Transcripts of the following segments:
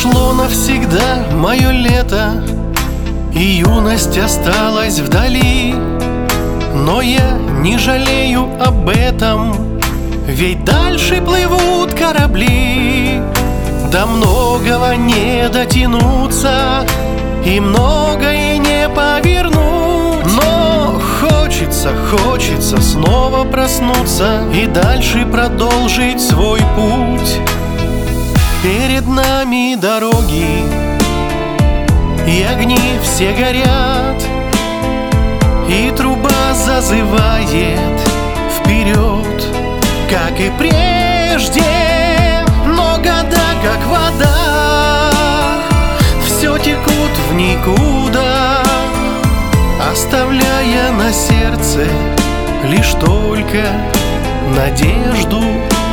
Ушло навсегда мое лето, и юность осталась вдали. Но я не жалею об этом, ведь дальше плывут корабли. До многого не дотянуться, и многое не повернуть. Но хочется снова проснуться и дальше продолжить свой путь. Перед нами дороги, и огни все горят, и труба зазывает вперед, как и прежде. Но года, как вода, все текут в никуда, оставляя на сердце лишь только надежду.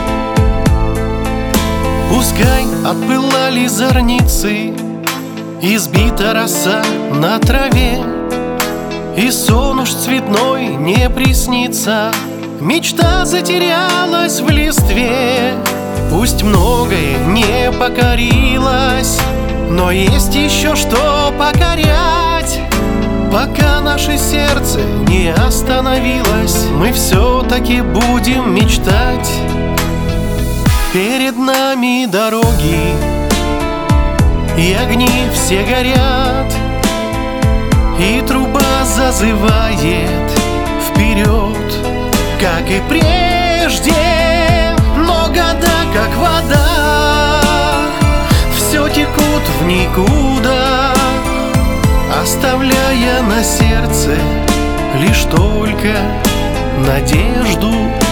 Пускай отпылали зорницы, избита роса на траве, и сон уж цветной не приснится, мечта затерялась в листве. Пусть многое не покорилось, но есть еще что покорять. Пока наше сердце не остановилось, мы все-таки будем мечтать. Перед нами дороги, и огни все горят, и труба зазывает вперед, как и прежде. Но года, как вода, все текут в никуда, оставляя на сердце лишь только надежду.